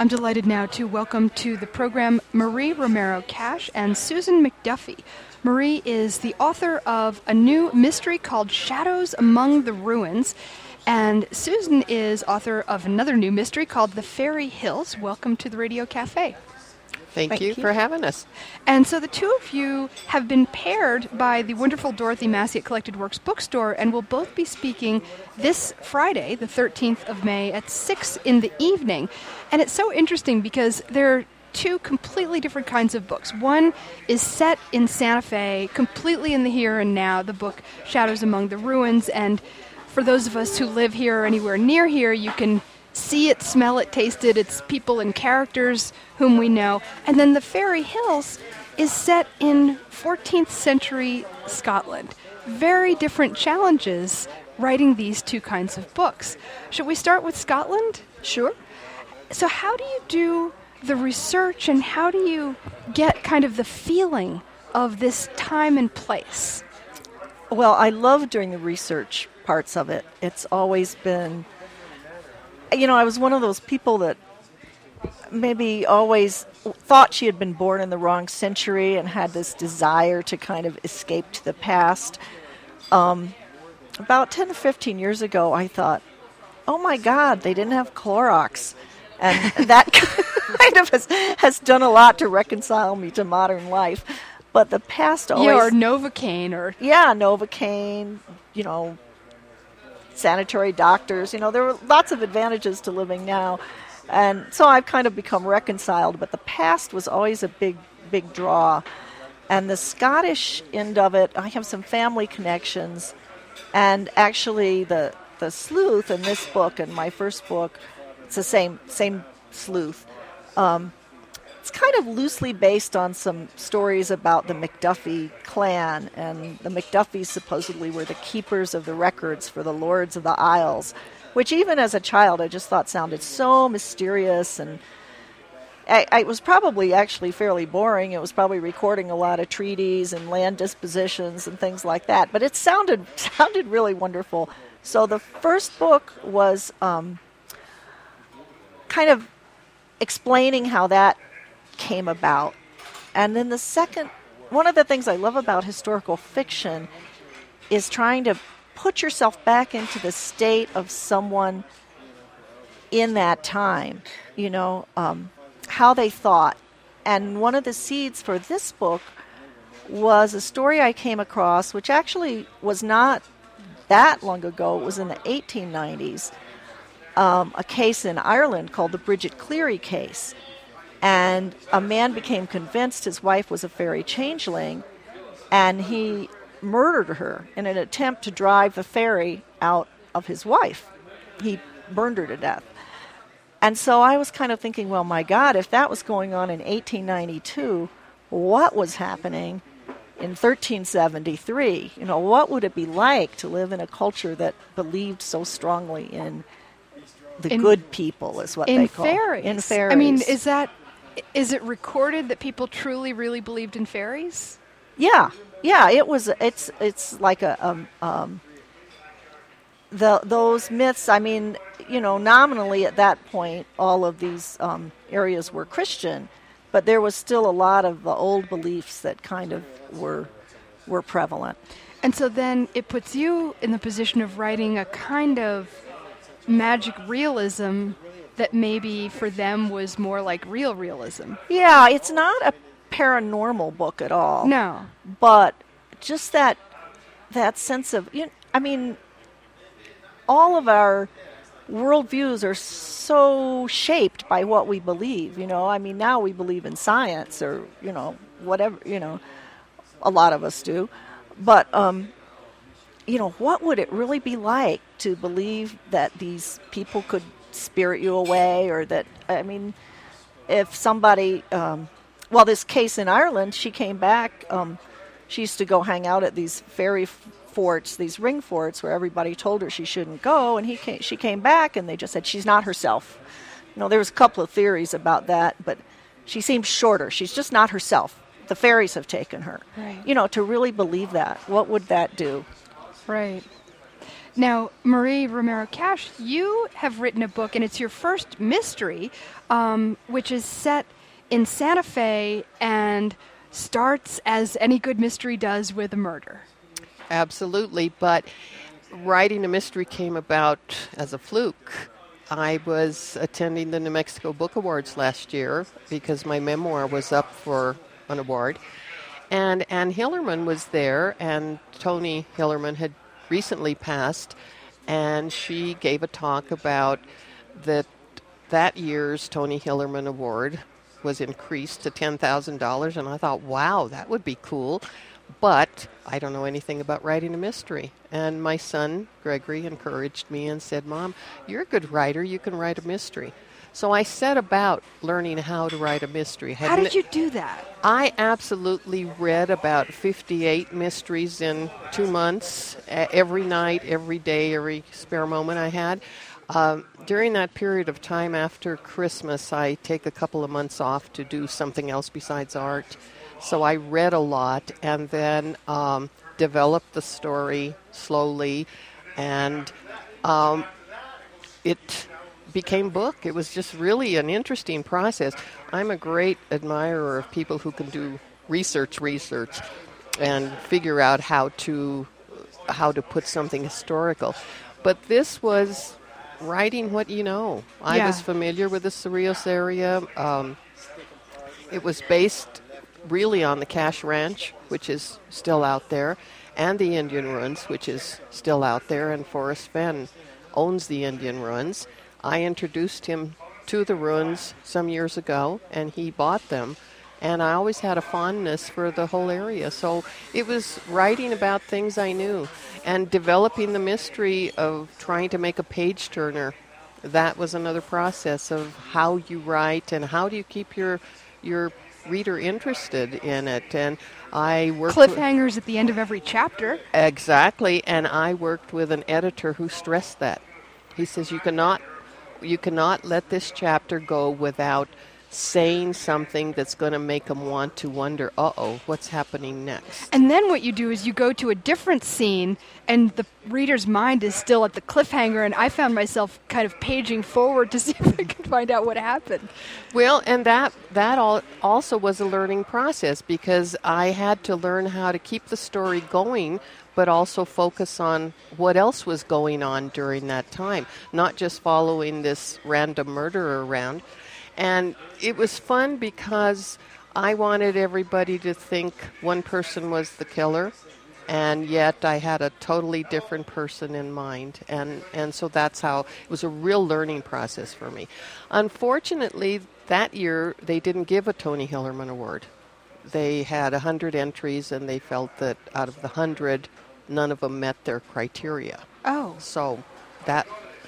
I'm delighted now to welcome to the program Marie Romero-Cash and Susan McDuffie. Marie is the author of a new mystery called Shadows Among the Ruins, and Susan is author of another new mystery called The Fairy Hills. Welcome to the Radio Cafe. Thank you for having us. And so the two of you have been paired by the wonderful Dorothy Massey at Collected Works Bookstore and will both be speaking this Friday, the 13th of May, at 6 in the evening. And it's so interesting because they're two completely different kinds of books. One is set in Santa Fe, completely in the here and now, the book Shadows Among the Ruins. And for those of us who live here or anywhere near here, you can see it, smell it, taste it. It's people and characters whom we know. And then The Fairy Hills is set in 14th century Scotland. Very different challenges writing these two kinds of books. Should we start with Scotland? Sure. So how do you do the research and how do you get kind of the feeling of this time and place? Well, I love doing the research parts of it. It's always been, I was one of those people that maybe always thought she had been born in the wrong century and had this desire to kind of escape to the past. About 10 to 15 years ago, I thought, oh my God, they didn't have Clorox. And that kind of has done a lot to reconcile me to modern life. But the past always... Yeah, or Novocaine. Yeah, Novocaine, sanitary doctors. There were lots of advantages to living now. And so I've kind of become reconciled. But the past was always a big, big draw. And the Scottish end of it, I have some family connections. And actually the sleuth in this book and my first book, it's the same sleuth. It's kind of loosely based on some stories about the McDuffie clan, and the McDuffies supposedly were the keepers of the records for the Lords of the Isles, which even as a child I just thought sounded so mysterious, and it was probably actually fairly boring. It was probably recording a lot of treaties and land dispositions and things like that, but it sounded really wonderful. So the first book was kind of explaining how that came about. And then the second, one of the things I love about historical fiction is trying to put yourself back into the state of someone in that time, how they thought. And one of the seeds for this book was a story I came across, which actually was not that long ago. It was in the 1890s. A case in Ireland called the Bridget Cleary case. And a man became convinced his wife was a fairy changeling, and he murdered her in an attempt to drive the fairy out of his wife. He burned her to death. And so I was kind of thinking, well, my God, if that was going on in 1892, what was happening in 1373? What would it be like to live in a culture that believed so strongly in the good people, is what they call fairies. In fairies. I mean, is it recorded that people truly, really believed in fairies? Yeah. It was. It's like those myths. I mean, nominally at that point, all of these areas were Christian, but there was still a lot of the old beliefs that kind of were prevalent. And so then it puts you in the position of writing a kind of magic realism that maybe for them was more like real realism. Yeah, it's not a paranormal book at all. No. But just that sense of, all of our worldviews are so shaped by what we believe, now we believe in science or, whatever, a lot of us do. But, what would it really be like to believe that these people could spirit you away, or that, if somebody, this case in Ireland, she came back, she used to go hang out at these fairy forts, these ring forts where everybody told her she shouldn't go, and she came back and they just said she's not herself. There was a couple of theories about that, but she seems shorter. She's just not herself. The fairies have taken her. Right. To really believe that, what would that do? Right. Now, Marie Romero Cash, you have written a book, and it's your first mystery, which is set in Santa Fe and starts, as any good mystery does, with a murder. Absolutely, but writing a mystery came about as a fluke. I was attending the New Mexico Book Awards last year because my memoir was up for an award. And Ann Hillerman was there, and Tony Hillerman had recently passed, and she gave a talk about that year's Tony Hillerman Award was increased to $10,000, and I thought, wow, that would be cool. But I don't know anything about writing a mystery. And my son, Gregory, encouraged me and said, Mom, you're a good writer. You can write a mystery. So I set about learning how to write a mystery. How did you do that? I absolutely read about 58 mysteries in 2 months, every night, every day, every spare moment I had. During that period of time after Christmas, I take a couple of months off to do something else besides art. So I read a lot and then developed the story slowly, and it became book. It was just really an interesting process. I'm a great admirer of people who can do research and figure out how to put something historical. But this was writing what you know. I was familiar with the Cerrillos area. It was based really on the Cash Ranch, which is still out there, and the Indian Ruins, which is still out there, and Forrest Fenn owns the Indian Ruins. I introduced him to the ruins some years ago, and he bought them, and I always had a fondness for the whole area. So it was writing about things I knew and developing the mystery of trying to make a page-turner. That was another process of how you write and how do you keep your reader interested in it. And I worked cliffhangers at the end of every chapter. Exactly, and I worked with an editor who stressed that. He says you cannot let this chapter go without saying something that's going to make them want to wonder, what's happening next? And then what you do is you go to a different scene, and the reader's mind is still at the cliffhanger, and I found myself kind of paging forward to see if I could find out what happened. Well, and that also was a learning process, because I had to learn how to keep the story going, but also focus on what else was going on during that time, not just following this random murderer around. And it was fun because I wanted everybody to think one person was the killer, and yet I had a totally different person in mind. And so that's how it was a real learning process for me. Unfortunately, that year they didn't give a Tony Hillerman Award. They had 100 entries, and they felt that out of the 100, none of them met their criteria. Oh. So that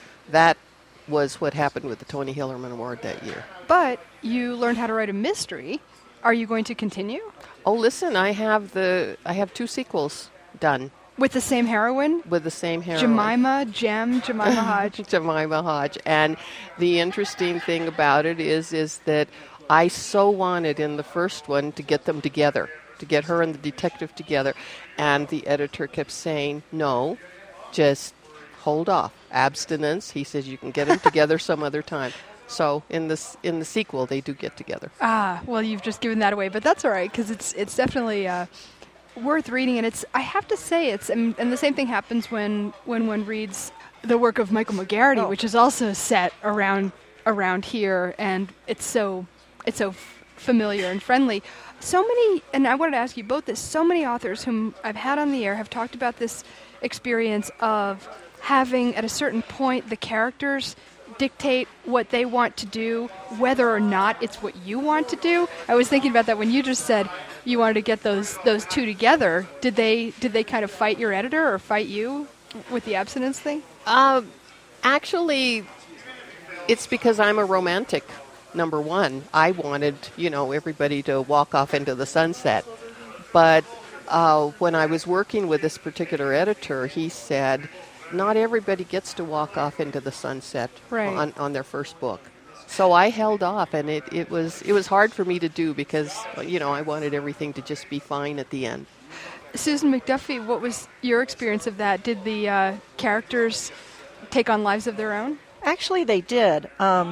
was what happened with the Tony Hillerman Award that year. But you learned how to write a mystery. Are you going to continue? Oh, listen, I have 2 sequels done. With the same heroine? With the same heroine. Jemima Hodge. Jemima Hodge. And the interesting thing about it is that I so wanted in the first one to get them together, to get her and the detective together. And the editor kept saying, no, just hold off. Abstinence. He says you can get them together some other time. So in the sequel, they do get together. Ah, well, you've just given that away, but that's all right, because it's definitely worth reading. And I have to say, and the same thing happens when one reads the work of Michael McGarity, which is also set around here, and it's so familiar and friendly. So many, and I wanted to ask you both this, so many authors whom I've had on the air have talked about this experience of having, at a certain point, the characters dictate what they want to do, whether or not it's what you want to do. I was thinking about that when you just said you wanted to get those two together. Did they kind of fight your editor or fight you with the abstinence thing? Actually, it's because I'm a romantic, number one. I wanted, everybody to walk off into the sunset. But when I was working with this particular editor, he said, not everybody gets to walk off into the sunset on their first book. So I held off, and it was hard for me to do because, I wanted everything to just be fine at the end. Susan McDuffie, what was your experience of that? Did the characters take on lives of their own? Actually, they did.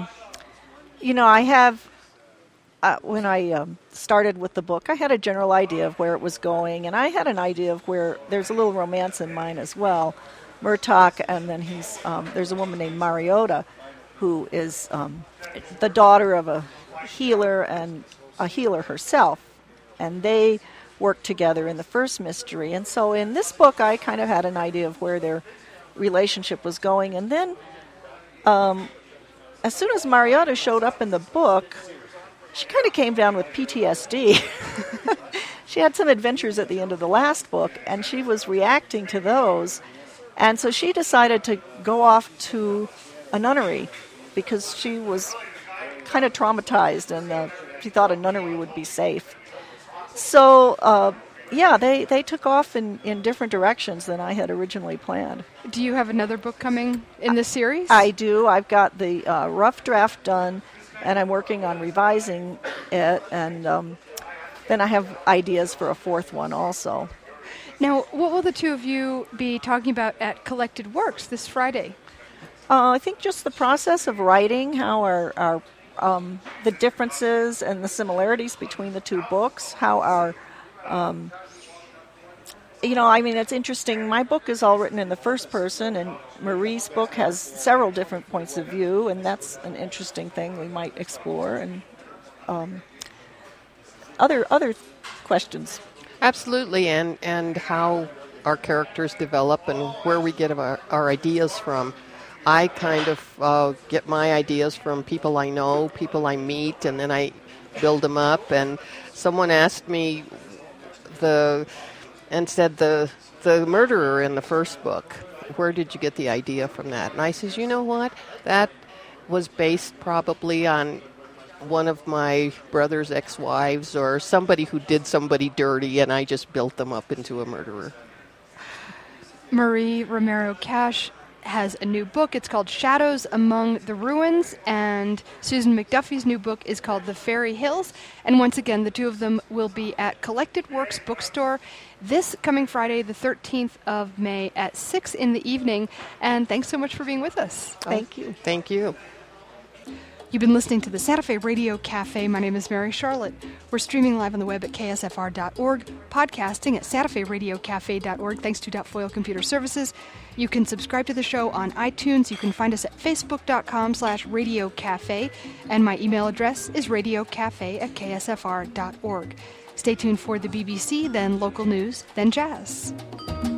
I have, when I started with the book, I had a general idea of where it was going, and I had an idea of where there's a little romance in mine as well. Murtagh, and then there's a woman named Mariota, who is the daughter of a healer and a healer herself, and they worked together in the first mystery. And so in this book, I kind of had an idea of where their relationship was going, and then as soon as Mariota showed up in the book, she kind of came down with PTSD. She had some adventures at the end of the last book, and she was reacting to those. And so she decided to go off to a nunnery because she was kind of traumatized, and she thought a nunnery would be safe. So, they took off in different directions than I had originally planned. Do you have another book coming in this series? I do. I've got the rough draft done, and I'm working on revising it, and then I have ideas for a fourth one also. Now, what will the two of you be talking about at Collected Works this Friday? I think just the process of writing, how our the differences and the similarities between the two books, how our it's interesting. My book is all written in the first person, and Marie's book has several different points of view, and that's an interesting thing we might explore. And other questions. Absolutely, and how our characters develop and where we get our ideas from. I kind of get my ideas from people I know, people I meet, and then I build them up. And someone asked me said the murderer in the first book, where did you get the idea from that? And I says, you know what? That was based probably on one of my brother's ex-wives or somebody who did somebody dirty, and I just built them up into a murderer. Marie Romero Cash has a new book. It's called Shadows Among the Ruins, and Susan McDuffie's new book is called The Fairy Hills. And once again, the two of them will be at Collected Works Bookstore this coming Friday, the 13th of May at 6 in the evening. And thanks so much for being with us. Thank you. Thank you. You've been listening to the Santa Fe Radio Cafe. My name is Mary Charlotte. We're streaming live on the web at ksfr.org, podcasting at santaferadiocafe.org, thanks to Foil Computer Services. You can subscribe to the show on iTunes. You can find us at facebook.com/radiocafe, and my email address is radiocafe@ksfr.org. Stay tuned for the BBC, then local news, then jazz.